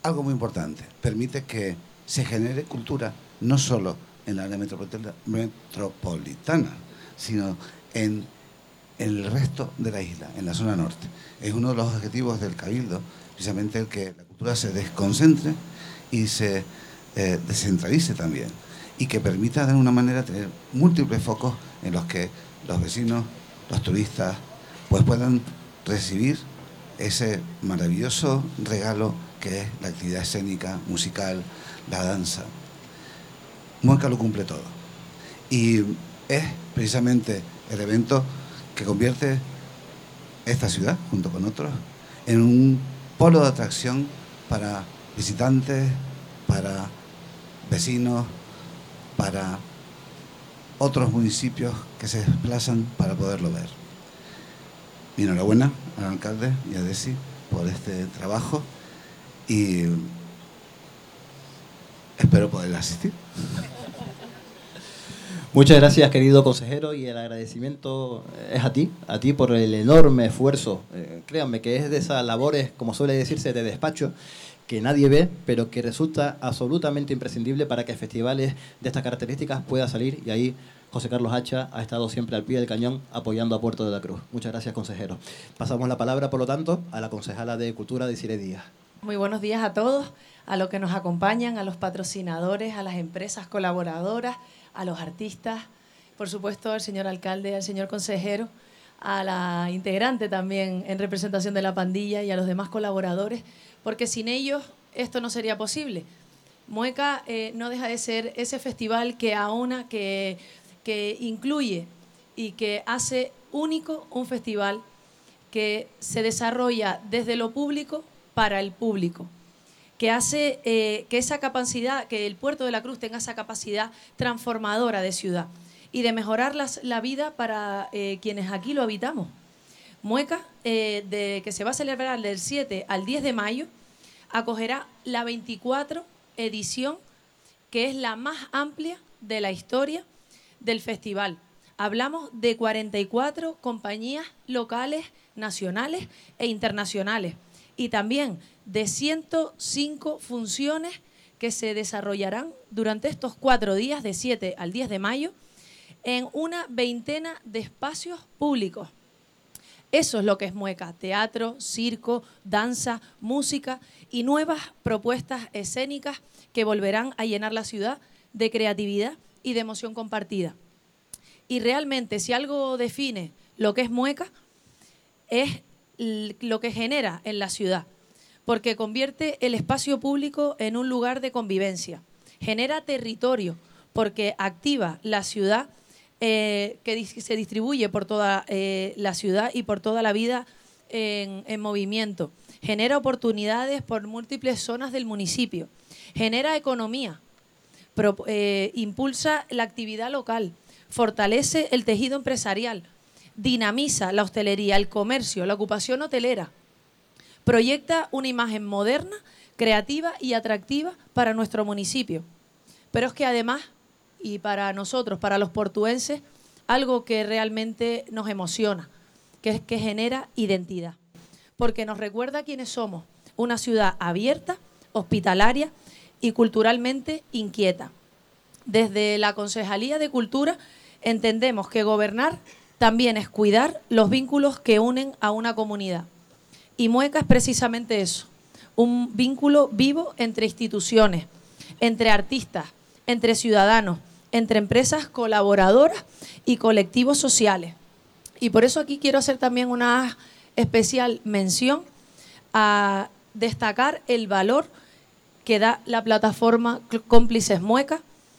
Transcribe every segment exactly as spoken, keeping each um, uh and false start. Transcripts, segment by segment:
algo muy importante, permite que se genere cultura no solo en la área metropolitana, metropolitana sino en, en el resto de la isla, en la zona norte. Es uno de los objetivos del Cabildo, precisamente el que la cultura se desconcentre y se eh, descentralice también, y que permita de alguna manera tener múltiples focos en los que los vecinos, los turistas, pues puedan recibir ese maravilloso regalo que es la actividad escénica, musical, la danza. Mueca lo cumple todo. Y es precisamente el evento que convierte esta ciudad, junto con otros, en un polo de atracción para visitantes, para vecinos, para otros municipios que se desplazan para poderlo ver. Mi enhorabuena al alcalde y a Desi por este trabajo y espero poder asistir. Muchas gracias, querido consejero, y el agradecimiento es a ti, a ti por el enorme esfuerzo. Eh, créanme que es de esas labores, como suele decirse, de despacho, que nadie ve, pero que resulta absolutamente imprescindible para que festivales de estas características puedan salir, y ahí José Carlos Hacha ha estado siempre al pie del cañón apoyando a Puerto de la Cruz. Muchas gracias, consejero. Pasamos la palabra, por lo tanto, a la concejala de Cultura, Desiree Díaz. Muy buenos días a todos, a los que nos acompañan, a los patrocinadores, a las empresas colaboradoras, a los artistas, por supuesto al señor alcalde, al señor consejero, a la integrante también en representación de la pandilla y a los demás colaboradores, porque sin ellos esto no sería posible. Mueca eh, no deja de ser ese festival que aúna, que, que incluye y que hace único un festival que se desarrolla desde lo público para el público, que hace eh, que esa capacidad, que el Puerto de la Cruz tenga esa capacidad transformadora de ciudad y de mejorar las, la vida para eh, quienes aquí lo habitamos. Mueca, eh, de, que se va a celebrar del siete al diez de mayo, acogerá la veinticuatro edición, que es la más amplia de la historia del festival. Hablamos de cuarenta y cuatro compañías locales, nacionales e internacionales, y también de ciento cinco funciones que se desarrollarán durante estos cuatro días, de siete al diez de mayo, en una veintena de espacios públicos. Eso es lo que es Mueca: teatro, circo, danza, música y nuevas propuestas escénicas que volverán a llenar la ciudad de creatividad y de emoción compartida. Y realmente, si algo define lo que es Mueca, es lo que genera en la ciudad, porque convierte el espacio público en un lugar de convivencia, genera territorio, porque activa la ciudad, eh, que se distribuye por toda eh, la ciudad y por toda la vida en, en movimiento, genera oportunidades por múltiples zonas del municipio, genera economía, pro, eh, impulsa la actividad local, fortalece el tejido empresarial, dinamiza la hostelería, el comercio, la ocupación hotelera, proyecta una imagen moderna, creativa y atractiva para nuestro municipio. Pero es que además, y para nosotros, para los portuenses, algo que realmente nos emociona, que es que genera identidad, porque nos recuerda quiénes somos: una ciudad abierta, hospitalaria y culturalmente inquieta. Desde la Concejalía de Cultura entendemos que gobernar también es cuidar los vínculos que unen a una comunidad. Y Mueca es precisamente eso, un vínculo vivo entre instituciones, entre artistas, entre ciudadanos, entre empresas colaboradoras y colectivos sociales. Y por eso aquí quiero hacer también una especial mención a destacar el valor que da la plataforma Cómplices Mueca,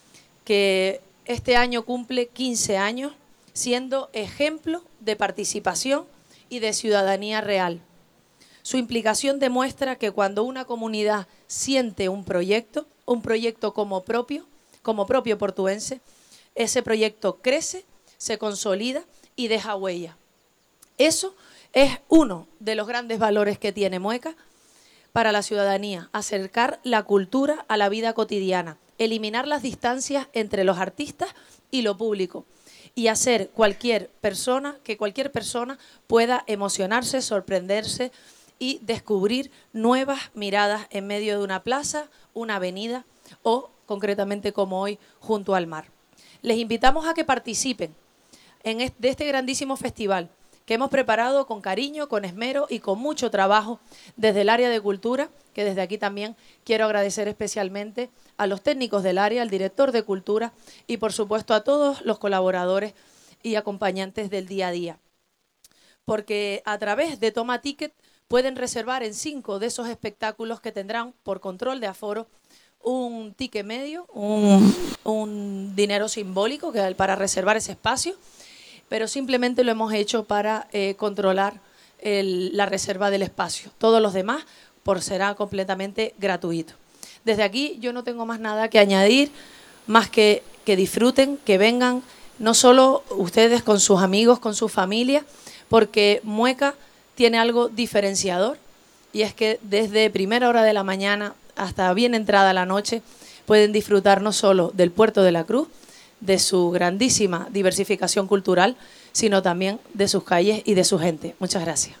que este año cumple quince años, siendo ejemplo de participación y de ciudadanía real. Su implicación demuestra que cuando una comunidad siente un proyecto, un proyecto como propio, como propio portuense, ese proyecto crece, se consolida y deja huella. Eso es uno de los grandes valores que tiene Mueca para la ciudadanía: acercar la cultura a la vida cotidiana, eliminar las distancias entre los artistas y lo público, y hacer cualquier persona, que cualquier persona pueda emocionarse, sorprenderse y descubrir nuevas miradas en medio de una plaza, una avenida o, concretamente como hoy, junto al mar. Les invitamos a que participen en este, de este grandísimo festival que hemos preparado con cariño, con esmero y con mucho trabajo desde el área de cultura, que desde aquí también quiero agradecer especialmente a los técnicos del área, al director de cultura y por supuesto a todos los colaboradores y acompañantes del día a día. Porque a través de Toma Ticket pueden reservar en cinco de esos espectáculos que tendrán por control de aforo un ticket medio, un, un dinero simbólico que para reservar ese espacio, pero simplemente lo hemos hecho para eh, controlar el, la reserva del espacio. Todos los demás por será completamente gratuito. Desde aquí yo no tengo más nada que añadir, más que que disfruten, que vengan, no solo ustedes con sus amigos, con su familia, porque Mueca tiene algo diferenciador, y es que desde primera hora de la mañana hasta bien entrada la noche pueden disfrutar no solo del Puerto de la Cruz, de su grandísima diversificación cultural, sino también de sus calles y de su gente. Muchas gracias.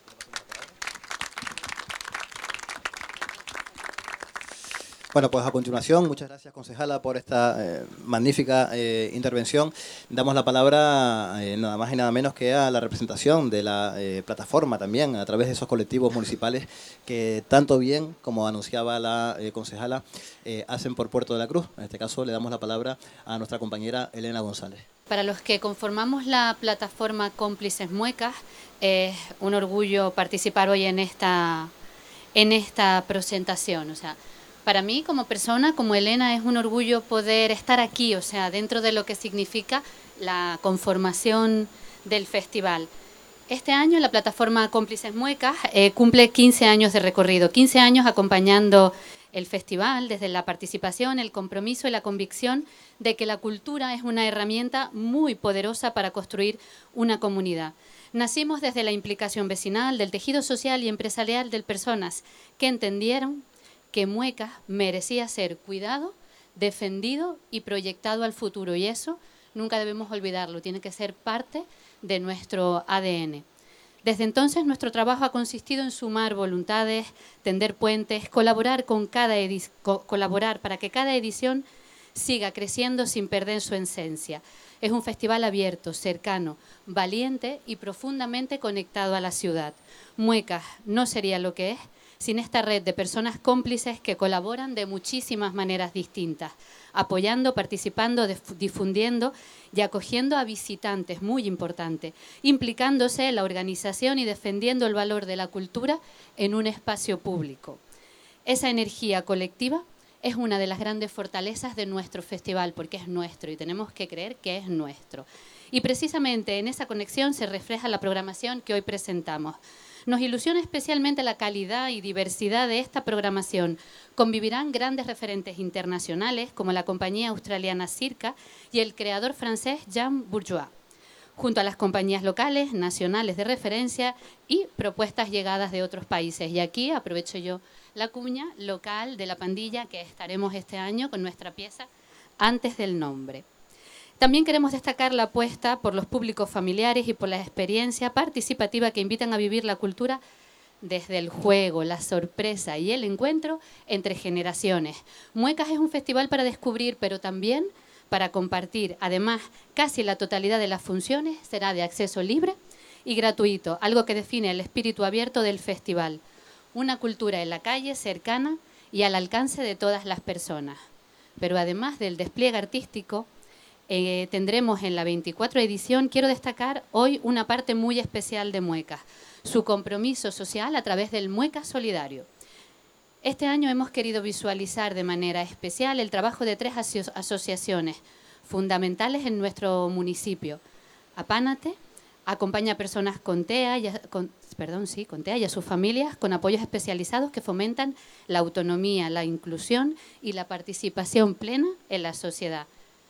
Bueno, pues a continuación, muchas gracias, concejala, por esta eh, magnífica eh, intervención. Damos la palabra eh, nada más y nada menos que a la representación de la eh, plataforma también, a través de esos colectivos municipales que tanto bien, como anunciaba la eh, concejala, eh, hacen por Puerto de la Cruz. En este caso le damos la palabra a nuestra compañera Elena González. Para los que conformamos la plataforma Cómplices Muecas, es un orgullo participar hoy en esta, en esta presentación. O sea, para mí, como persona, como Elena, es un orgullo poder estar aquí, o sea, dentro de lo que significa la conformación del festival. Este año la plataforma Cómplices Muecas eh, cumple quince años de recorrido, quince años acompañando el festival desde la participación, el compromiso y la convicción de que la cultura es una herramienta muy poderosa para construir una comunidad. Nacimos desde la implicación vecinal, del tejido social y empresarial de personas que entendieron que Muecas merecía ser cuidado, defendido y proyectado al futuro. Y eso nunca debemos olvidarlo, tiene que ser parte de nuestro A D N. Desde entonces nuestro trabajo ha consistido en sumar voluntades, tender puentes, colaborar, con cada edi- co- colaborar para que cada edición siga creciendo sin perder su esencia. Es un festival abierto, cercano, valiente y profundamente conectado a la ciudad. Muecas no sería lo que es sin esta red de personas cómplices que colaboran de muchísimas maneras distintas, apoyando, participando, difundiendo y acogiendo a visitantes, muy importante, implicándose en la organización y defendiendo el valor de la cultura en un espacio público. Esa energía colectiva es una de las grandes fortalezas de nuestro festival, porque es nuestro y tenemos que creer que es nuestro. Y precisamente en esa conexión se refleja la programación que hoy presentamos. Nos ilusiona especialmente la calidad y diversidad de esta programación. Convivirán grandes referentes internacionales como la compañía australiana Circa y el creador francés Jean Bourgeois, junto a las compañías locales, nacionales de referencia y propuestas llegadas de otros países. Y aquí aprovecho yo la cuña local de la pandilla que estaremos este año con nuestra pieza Antes del Nombre. También queremos destacar la apuesta por los públicos familiares y por la experiencia participativa que invitan a vivir la cultura desde el juego, la sorpresa y el encuentro entre generaciones. Muecas es un festival para descubrir, pero también para compartir. Además, casi la totalidad de las funciones será de acceso libre y gratuito, algo que define el espíritu abierto del festival. Una cultura en la calle, cercana y al alcance de todas las personas. Pero además del despliegue artístico, Eh, tendremos en la veinticuatro edición, quiero destacar hoy una parte muy especial de Muecas, su compromiso social a través del Muecas Solidario. Este año hemos querido visualizar de manera especial el trabajo de tres aso- asociaciones fundamentales en nuestro municipio. Apánate acompaña a personas con T E A y a, con, perdón, sí, con T E A y a sus familias con apoyos especializados que fomentan la autonomía, la inclusión y la participación plena en la sociedad.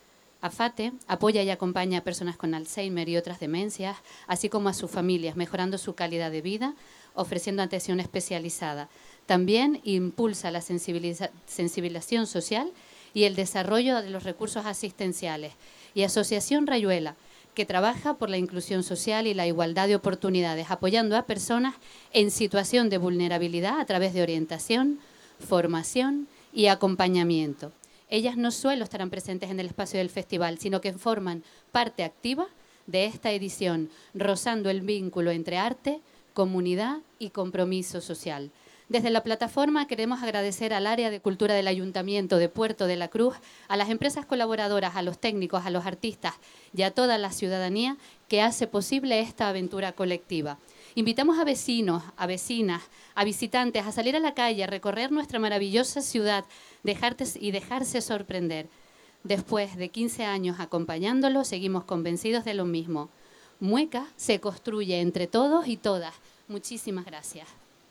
AFATE apoya y acompaña a personas con Alzheimer y otras demencias, así como a sus familias, mejorando su calidad de vida, ofreciendo atención especializada. También impulsa la sensibiliza- sensibilización social y el desarrollo de los recursos asistenciales. Y Asociación Rayuela, que trabaja por la inclusión social y la igualdad de oportunidades, apoyando a personas en situación de vulnerabilidad a través de orientación, formación y acompañamiento. Ellas no solo estarán presentes en el espacio del festival, sino que forman parte activa de esta edición, rozando el vínculo entre arte, comunidad y compromiso social. Desde la plataforma queremos agradecer al área de cultura del Ayuntamiento de Puerto de la Cruz, a las empresas colaboradoras, a los técnicos, a los artistas y a toda la ciudadanía que hace posible esta aventura colectiva. Invitamos a vecinos, a vecinas, a visitantes a salir a la calle, a recorrer nuestra maravillosa ciudad dejarse, y dejarse sorprender. Después de quince años acompañándolos, seguimos convencidos de lo mismo. Mueca se construye entre todos y todas. Muchísimas gracias.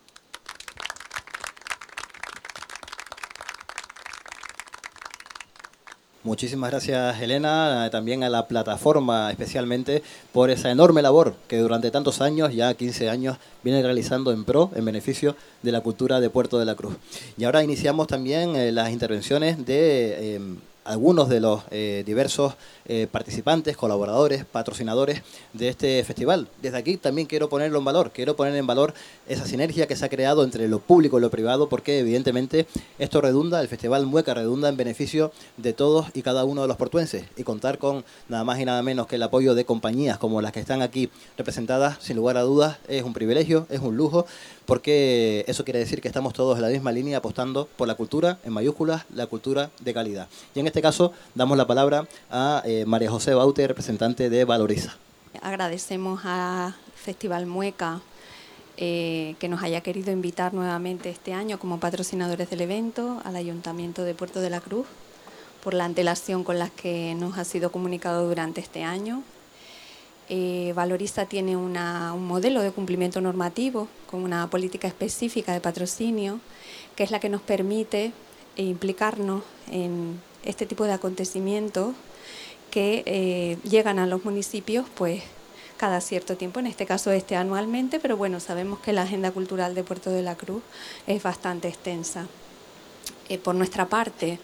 Muchísimas gracias, Elena, también a la plataforma especialmente por esa enorme labor que durante tantos años, ya quince años, viene realizando en pro, en beneficio de la cultura de Puerto de la Cruz. Y ahora iniciamos también eh, las intervenciones de... Eh, algunos de los eh, diversos eh, participantes, colaboradores, patrocinadores de este festival. Desde aquí también quiero ponerlo en valor, quiero poner en valor esa sinergia que se ha creado entre lo público y lo privado, porque evidentemente esto redunda, el Festival Mueca redunda en beneficio de todos y cada uno de los portuenses, y contar con nada más y nada menos que el apoyo de compañías como las que están aquí representadas, sin lugar a dudas, es un privilegio, es un lujo, porque eso quiere decir que estamos todos en la misma línea apostando por la cultura, en mayúsculas, la cultura de calidad. Y en este caso damos la palabra a eh, María José Baute, representante de Valoriza. Agradecemos a Festival Mueca eh, que nos haya querido invitar nuevamente este año como patrocinadores del evento, al Ayuntamiento de Puerto de la Cruz, por la antelación con la que nos ha sido comunicado durante este año. Eh, Valoriza tiene una, un modelo de cumplimiento normativo con una política específica de patrocinio, que es la que nos permite implicarnos en este tipo de acontecimientos que eh, llegan a los municipios pues cada cierto tiempo, en este caso este anualmente, pero bueno, sabemos que la agenda cultural de Puerto de la Cruz es bastante extensa. Eh, por nuestra parte,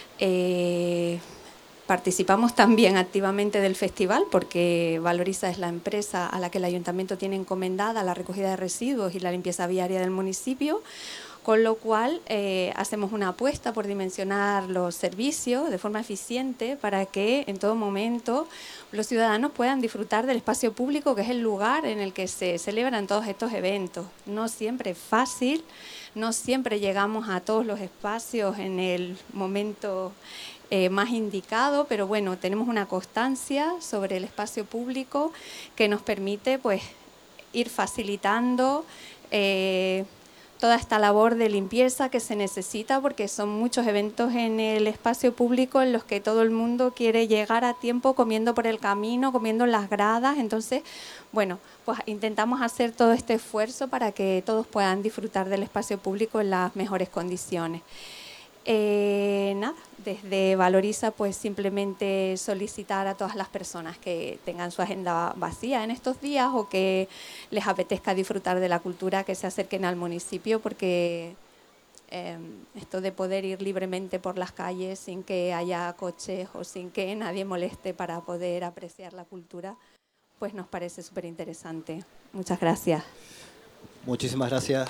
eh, participamos también activamente del festival porque Valoriza es la empresa a la que el Ayuntamiento tiene encomendada la recogida de residuos y la limpieza viaria del municipio, con lo cual eh, hacemos una apuesta por dimensionar los servicios de forma eficiente para que en todo momento los ciudadanos puedan disfrutar del espacio público, que es el lugar en el que se celebran todos estos eventos. No siempre es fácil, no siempre llegamos a todos los espacios en el momento Eh, más indicado, pero bueno, tenemos una constancia sobre el espacio público que nos permite pues ir facilitando eh, toda esta labor de limpieza que se necesita, porque son muchos eventos en el espacio público en los que todo el mundo quiere llegar a tiempo comiendo por el camino, comiendo en las gradas. Entonces, bueno, pues intentamos hacer todo este esfuerzo para que todos puedan disfrutar del espacio público en las mejores condiciones. Eh, nada, desde Valoriza pues simplemente solicitar a todas las personas que tengan su agenda vacía en estos días o que les apetezca disfrutar de la cultura, que se acerquen al municipio, porque eh, esto de poder ir libremente por las calles sin que haya coches o sin que nadie moleste para poder apreciar la cultura, pues nos parece súper interesante. Muchas gracias. Muchísimas gracias.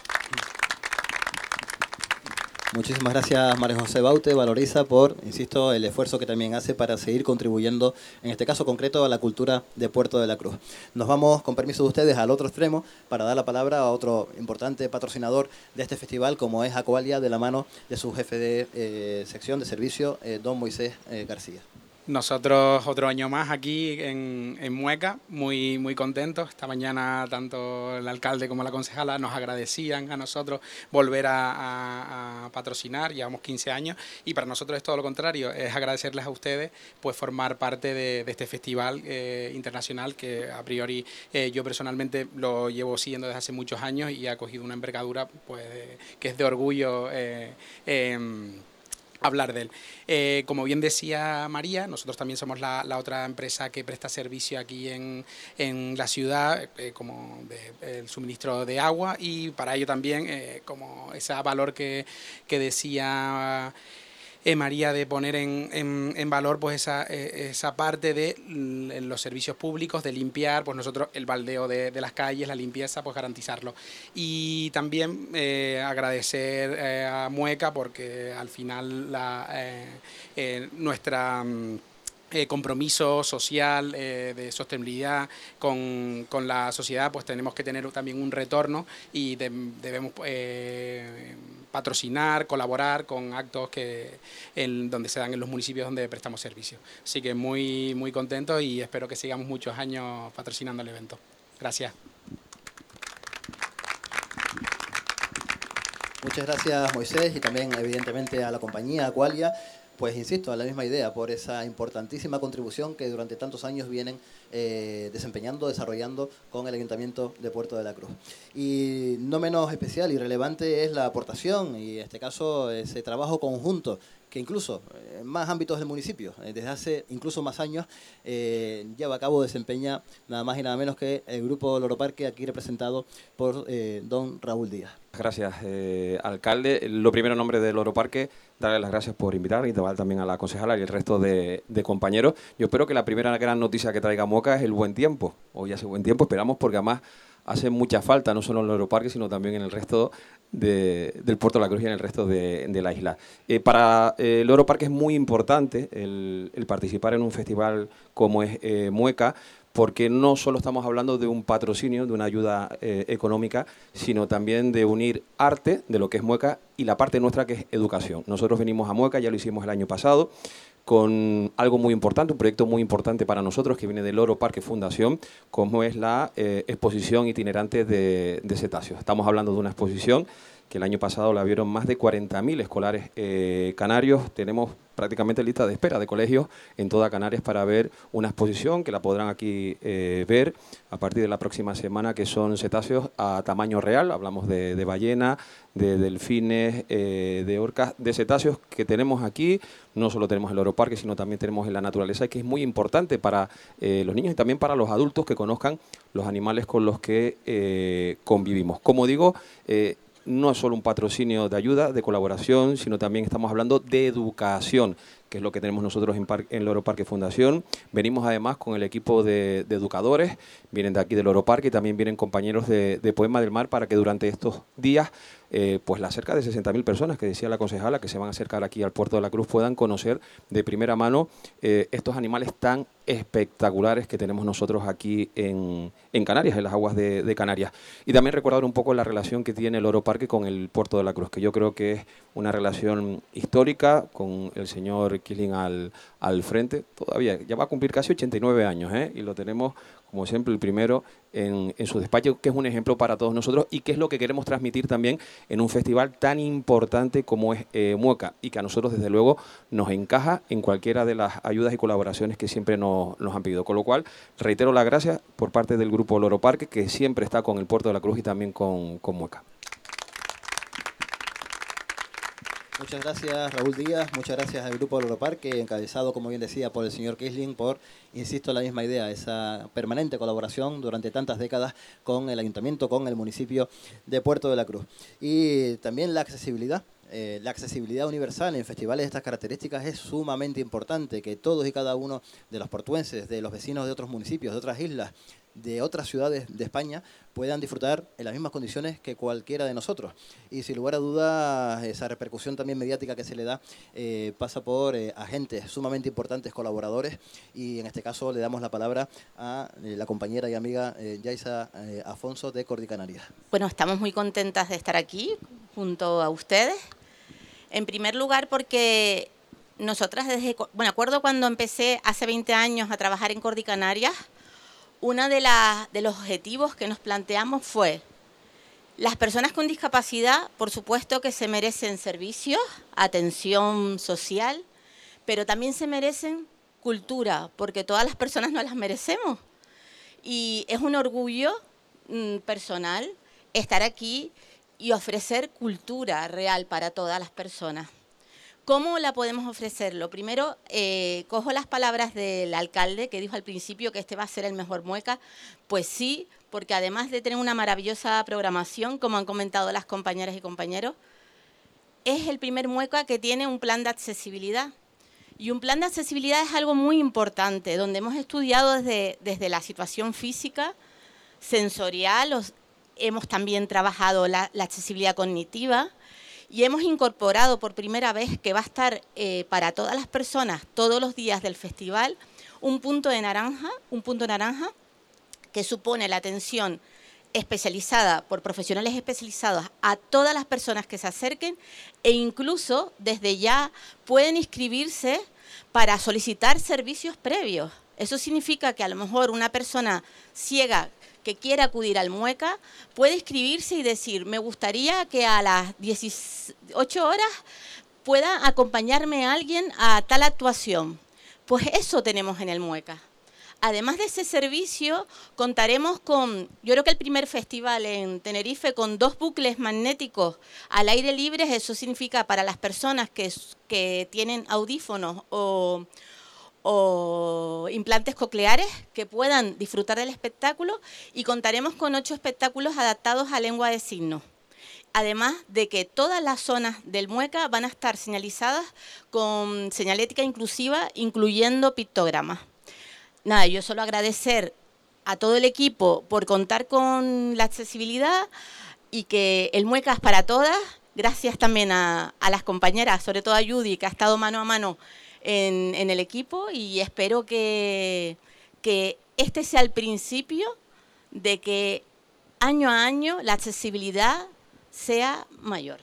Muchísimas gracias, María José Baute, Valoriza, por, insisto, el esfuerzo que también hace para seguir contribuyendo, en este caso concreto, a la cultura de Puerto de la Cruz. Nos vamos, con permiso de ustedes, al otro extremo para dar la palabra a otro importante patrocinador de este festival, como es Aqualia, de la mano de su jefe de eh, sección de servicio, eh, don Moisés eh, García. Nosotros otro año más aquí en, en Mueca, muy, muy contentos. Esta mañana tanto el alcalde como la concejala nos agradecían a nosotros volver a, a, a patrocinar, llevamos quince años, y para nosotros es todo lo contrario, es agradecerles a ustedes pues formar parte de, de este festival eh, internacional que a priori eh, yo personalmente lo llevo siguiendo desde hace muchos años y ha cogido una envergadura pues eh, que es de orgullo eh, eh, hablar de él. Eh, como bien decía María, nosotros también somos la, la otra empresa que presta servicio aquí en, en la ciudad, eh, como de, el suministro de agua, y para ello también, eh, como ese valor que, que decía eh, María, de poner en, en, en valor pues esa, eh, esa parte de los servicios públicos, de limpiar, pues nosotros el baldeo de, de las calles, la limpieza, pues garantizarlo. Y también eh, agradecer eh, a Mueca, porque al final la, eh, eh, nuestra... Eh, compromiso social, eh, de sostenibilidad con, con la sociedad, pues tenemos que tener también un retorno y de, debemos eh, patrocinar, colaborar con actos que en, donde se dan en los municipios donde prestamos servicios. Así que muy, muy contento y espero que sigamos muchos años patrocinando el evento. Gracias. Muchas gracias, Moisés, y también evidentemente a la compañía Aqualia. Pues insisto, a la misma idea, por esa importantísima contribución que durante tantos años vienen eh, desempeñando, desarrollando con el Ayuntamiento de Puerto de la Cruz. Y no menos especial y relevante es la aportación, y en este caso ese trabajo conjunto, que incluso en más ámbitos del municipio, desde hace incluso más años, eh, lleva a cabo, desempeña nada más y nada menos que el Grupo Loro Parque, aquí representado por eh, don Raúl Díaz. Gracias, eh, alcalde. Lo primero, en nombre del Loro Parque, darle las gracias por invitar y también a la concejala y el resto de, de compañeros. Yo espero que la primera gran noticia que traiga Mueca es el buen tiempo. Hoy hace buen tiempo, esperamos, porque además hace mucha falta, no solo en el Loro Parque, sino también en el resto de, del Puerto de la Cruz y en el resto de, de la isla. Eh, para eh, el Loro Parque es muy importante el, el participar en un festival como es eh, Mueca, porque no solo estamos hablando de un patrocinio, de una ayuda eh, económica, sino también de unir arte, de lo que es Mueca, y la parte nuestra, que es educación. Nosotros venimos a Mueca, ya lo hicimos el año pasado, con algo muy importante, un proyecto muy importante para nosotros, que viene del Loro Parque Fundación, como es la eh, exposición itinerante de, de cetáceos. Estamos hablando de una exposición que el año pasado la vieron más de cuarenta mil escolares eh, canarios. Tenemos prácticamente lista de espera de colegios en toda Canarias para ver una exposición que la podrán aquí eh, ver a partir de la próxima semana, que son cetáceos a tamaño real. Hablamos de, de ballena, de delfines, eh, de orcas, de cetáceos que tenemos aquí. No solo tenemos el Loro Parque, sino también tenemos en la naturaleza, y que es muy importante para eh, los niños y también para los adultos que conozcan los animales con los que eh, convivimos. Como digo, eh, no es solo un patrocinio de ayuda, de colaboración, sino también estamos hablando de educación, que es lo que tenemos nosotros en, Par en Loro Parque Fundación. Venimos además con el equipo de, de educadores, vienen de aquí de Loro Parque, y también vienen compañeros de, de Poema del Mar, para que durante estos días, eh, pues las cerca de sesenta mil personas que decía la concejala que se van a acercar aquí al Puerto de la Cruz, puedan conocer de primera mano eh, estos animales tan espectaculares que tenemos nosotros aquí en, en Canarias, en las aguas de, de Canarias. Y también recordar un poco la relación que tiene el Loro Parque con el Puerto de la Cruz, que yo creo que es una relación histórica, con el señor Quisling al, al frente. Todavía ya va a cumplir casi ochenta y nueve años, ¿eh? Y lo tenemos, como siempre, el primero en, en su despacho, que es un ejemplo para todos nosotros, y que es lo que queremos transmitir también en un festival tan importante como es eh, Mueca, y que a nosotros, desde luego, nos encaja en cualquiera de las ayudas y colaboraciones que siempre nos, nos han pedido. Con lo cual, reitero las gracias por parte del Grupo Loro Parque, que siempre está con el Puerto de la Cruz y también con, con Mueca. Muchas gracias, Raúl Díaz. Muchas gracias al Grupo Loro Parque, encabezado, como bien decía, por el señor Quisling, por, insisto, la misma idea, esa permanente colaboración durante tantas décadas con el Ayuntamiento, con el municipio de Puerto de la Cruz. Y también la accesibilidad. Eh, la accesibilidad universal en festivales de estas características es sumamente importante, que todos y cada uno de los portuenses, de los vecinos de otros municipios, de otras islas, de otras ciudades de España, puedan disfrutar en las mismas condiciones que cualquiera de nosotros. Y sin lugar a dudas, esa repercusión también mediática que se le da eh, pasa por eh, agentes sumamente importantes, colaboradores, y en este caso le damos la palabra a eh, la compañera y amiga eh, Yaisa eh, Afonso de Cordi Canarias. Bueno, estamos muy contentas de estar aquí junto a ustedes. En primer lugar, porque nosotras desde, bueno, acuerdo cuando empecé hace veinte años a trabajar en Cordi Canarias, uno de, la, de los objetivos que nos planteamos fue: las personas con discapacidad, por supuesto que se merecen servicios, atención social, pero también se merecen cultura, porque todas las personas no las merecemos. Y es un orgullo mm, personal estar aquí y ofrecer cultura real para todas las personas. ¿Cómo la podemos ofrecer? Lo primero, eh, cojo las palabras del alcalde, que dijo al principio que este va a ser el mejor Mueca. Pues sí, porque además de tener una maravillosa programación, como han comentado las compañeras y compañeros, es el primer Mueca que tiene un plan de accesibilidad. Y un plan de accesibilidad es algo muy importante, donde hemos estudiado desde, desde la situación física, sensorial, os, hemos también trabajado la, la accesibilidad cognitiva y hemos incorporado por primera vez que va a estar eh, para todas las personas, todos los días del festival, un punto de naranja, un punto naranja que supone la atención especializada por profesionales especializados a todas las personas que se acerquen e incluso desde ya pueden inscribirse para solicitar servicios previos. Eso significa que a lo mejor una persona ciega que quiera acudir al Mueca puede inscribirse y decir, me gustaría que a las dieciocho horas pueda acompañarme alguien a tal actuación. Pues eso tenemos en el Mueca. Además de ese servicio, contaremos con, yo creo que el primer festival en Tenerife con dos bucles magnéticos al aire libre. Eso significa para las personas que, que tienen audífonos o, o implantes cocleares que puedan disfrutar del espectáculo, y contaremos con ocho espectáculos adaptados a lengua de signos. Además de que todas las zonas del Mueca van a estar señalizadas con señalética inclusiva, incluyendo pictogramas. Nada, yo solo agradecer a todo el equipo por contar con la accesibilidad y que el Mueca es para todas. Gracias también a, a las compañeras, sobre todo a Judy, que ha estado mano a mano en, en el equipo, y espero que, que este sea el principio de que año a año la accesibilidad sea mayor.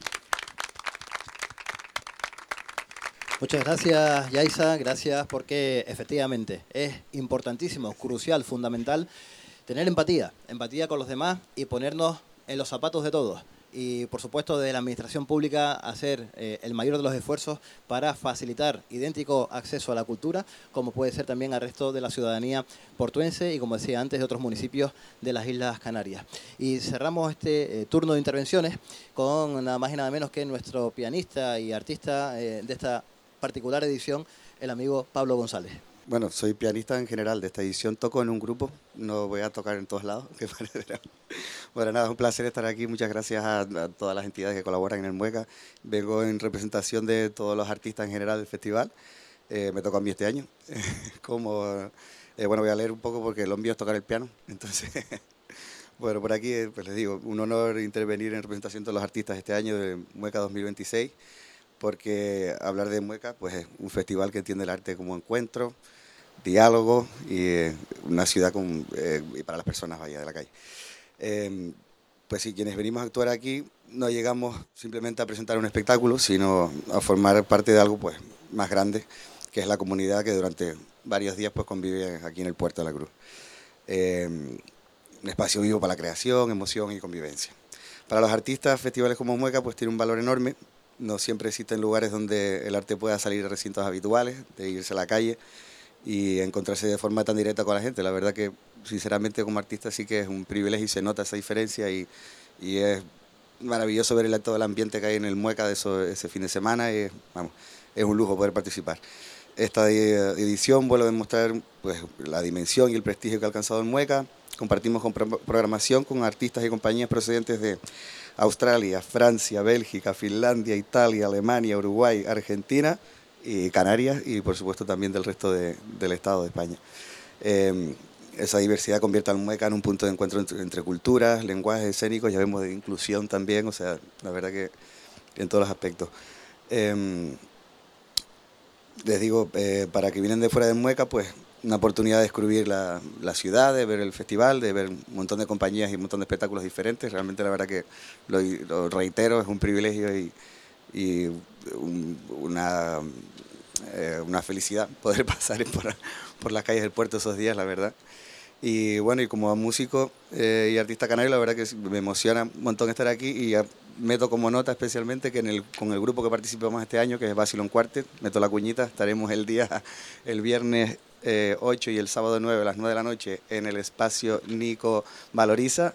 Muchas gracias, Yaisa, gracias, porque efectivamente es importantísimo, crucial, fundamental tener empatía, empatía con los demás y ponernos en los zapatos de todos. Y, por supuesto, de la administración pública hacer eh, el mayor de los esfuerzos para facilitar idéntico acceso a la cultura, como puede ser también al resto de la ciudadanía portuense y, como decía antes, de otros municipios de las Islas Canarias. Y cerramos este eh, turno de intervenciones con nada más y nada menos que nuestro pianista y artista eh, de esta particular edición, el amigo Pablo González. Bueno, soy pianista en general de esta edición, toco en un grupo, no voy a tocar en todos lados. Que bueno, nada, es un placer estar aquí, muchas gracias a, a todas las entidades que colaboran en el Mueca. Vengo en representación de todos los artistas en general del festival, eh, me tocó a mí este año. Como, eh, bueno, voy a leer un poco porque lo mío es tocar el piano, entonces, bueno, por aquí, pues les digo, un honor intervenir en representación de todos los artistas este año del Mueca dos mil veintiséis, porque hablar de Mueca pues es un festival que entiende el arte como encuentro, diálogo y eh, una ciudad con, eh, y para las personas vaya de la calle. Eh, pues sí, quienes venimos a actuar aquí no llegamos simplemente a presentar un espectáculo, sino a formar parte de algo pues más grande, que es la comunidad que durante varios días pues convive aquí en el Puerto de la Cruz. Eh, un espacio vivo para la creación, emoción y convivencia. Para los artistas, festivales como Mueca pues tiene un valor enorme. No siempre existen lugares donde el arte pueda salir de recintos habituales, de irse a la calle y encontrarse de forma tan directa con la gente. La verdad que, sinceramente, como artista sí que es un privilegio y se nota esa diferencia, y, y es maravilloso ver el, todo el ambiente que hay en el Mueca de eso, ese fin de semana, y vamos, es un lujo poder participar. Esta edición vuelve a demostrar pues, la dimensión y el prestigio que ha alcanzado el Mueca. Compartimos con programación con artistas y compañías procedentes de Australia, Francia, Bélgica, Finlandia, Italia, Alemania, Uruguay, Argentina y Canarias, y por supuesto también del resto de, del Estado de España. Eh, esa diversidad convierte al Mueca en un punto de encuentro entre, entre culturas, lenguajes escénicos, ya vemos de inclusión también, o sea, la verdad que en todos los aspectos. Eh, les digo, eh, para que vienen de fuera de Mueca, pues una oportunidad de descubrir la, la ciudad, de ver el festival, de ver un montón de compañías y un montón de espectáculos diferentes. Realmente la verdad que lo, lo reitero, es un privilegio y, y un, una, eh, una felicidad poder pasar por, por las calles del puerto esos días, la verdad. Y bueno, y como músico eh, y artista canario, la verdad que me emociona un montón estar aquí, y ya meto como nota especialmente que en el, con el grupo que participamos este año, que es Bacilón Quartet, meto la cuñita, estaremos el día, el viernes eh, ocho y el sábado nueve a las nueve de la noche en el espacio Nico Valoriza.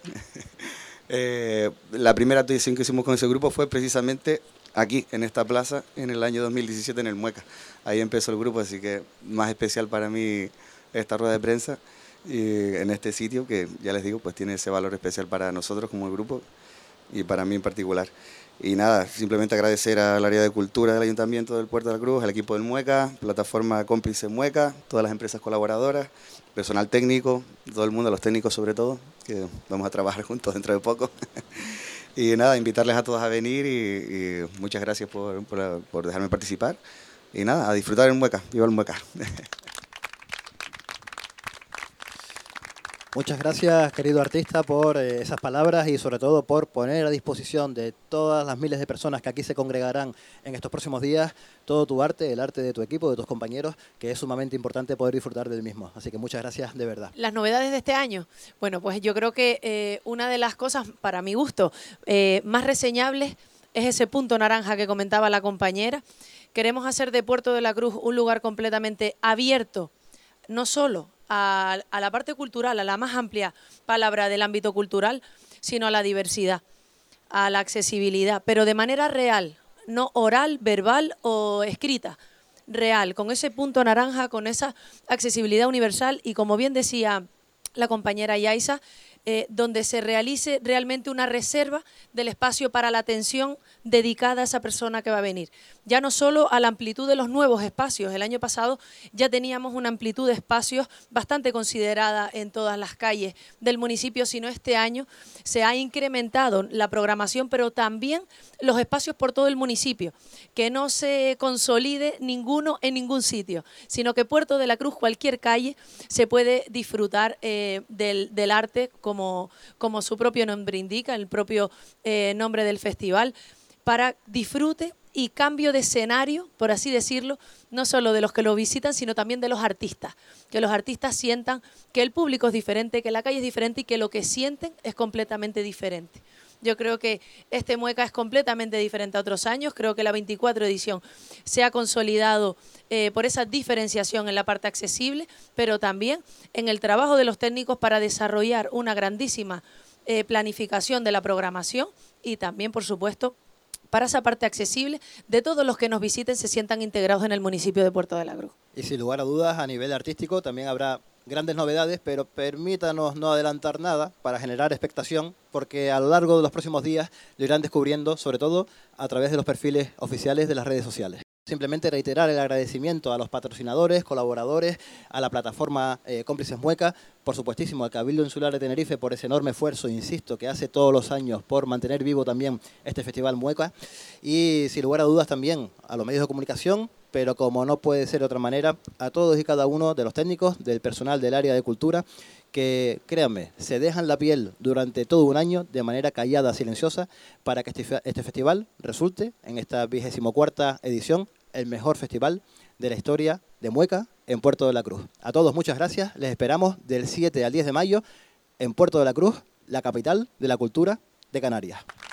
eh, la primera actuación que hicimos con ese grupo fue precisamente aquí, en esta plaza, en el año dos mil diecisiete en el Mueca. Ahí empezó el grupo, así que más especial para mí esta rueda de prensa. Y en este sitio que, ya les digo, pues tiene ese valor especial para nosotros como el grupo y para mí en particular. Y nada, simplemente agradecer al área de cultura del Ayuntamiento del Puerto de la Cruz, al equipo del Mueca, plataforma cómplice Mueca, todas las empresas colaboradoras, personal técnico, todo el mundo, los técnicos sobre todo, que vamos a trabajar juntos dentro de poco. Y nada, invitarles a todos a venir y, y muchas gracias por, por, por dejarme participar. Y nada, a disfrutar el Mueca. ¡Viva el Mueca! Muchas gracias, querido artista, por eh, esas palabras y sobre todo por poner a disposición de todas las miles de personas que aquí se congregarán en estos próximos días todo tu arte, el arte de tu equipo, de tus compañeros, que es sumamente importante poder disfrutar del mismo. Así que muchas gracias de verdad. Las novedades de este año, bueno, pues yo creo que eh, una de las cosas, para mi gusto, eh, más reseñables es ese punto naranja que comentaba la compañera. Queremos hacer de Puerto de la Cruz un lugar completamente abierto, no solo a, a la parte cultural, a la más amplia palabra del ámbito cultural, sino a la diversidad, a la accesibilidad, pero de manera real, no oral, verbal o escrita, real, con ese punto naranja, con esa accesibilidad universal y, como bien decía la compañera Yaisa, eh, donde se realice realmente una reserva del espacio para la atención dedicada a esa persona que va a venir. Ya no solo a la amplitud de los nuevos espacios, el año pasado ya teníamos una amplitud de espacios bastante considerada en todas las calles del municipio, sino este año se ha incrementado la programación, pero también los espacios por todo el municipio, que no se consolide ninguno en ningún sitio, sino que Puerto de la Cruz, cualquier calle, se puede disfrutar eh, del, del arte como, como su propio nombre indica, el propio eh, nombre del festival, para disfrute y cambio de escenario, por así decirlo, no solo de los que lo visitan, sino también de los artistas. Que los artistas sientan que el público es diferente, que la calle es diferente y que lo que sienten es completamente diferente. Yo creo que este Mueca es completamente diferente a otros años. Creo que la veinticuatro edición se ha consolidado eh, por esa diferenciación en la parte accesible, pero también en el trabajo de los técnicos para desarrollar una grandísima eh, planificación de la programación y también, por supuesto, para esa parte accesible de todos los que nos visiten se sientan integrados en el municipio de Puerto de la Cruz. Y sin lugar a dudas, a nivel artístico también habrá grandes novedades, pero permítanos no adelantar nada para generar expectación, porque a lo largo de los próximos días lo irán descubriendo, sobre todo a través de los perfiles oficiales de las redes sociales. Simplemente reiterar el agradecimiento a los patrocinadores, colaboradores, a la plataforma eh, Cómplices Mueca, por supuestísimo al Cabildo Insular de Tenerife por ese enorme esfuerzo, insisto, que hace todos los años por mantener vivo también este Festival Mueca y sin lugar a dudas también a los medios de comunicación, pero como no puede ser de otra manera, a todos y cada uno de los técnicos, del personal del área de cultura, que, créanme, se dejan la piel durante todo un año de manera callada, silenciosa, para que este, este festival resulte, en esta vigésimo cuarta edición, el mejor festival de la historia de Mueca en Puerto de la Cruz. A todos muchas gracias, les esperamos del siete al diez de mayo en Puerto de la Cruz, la capital de la cultura de Canarias.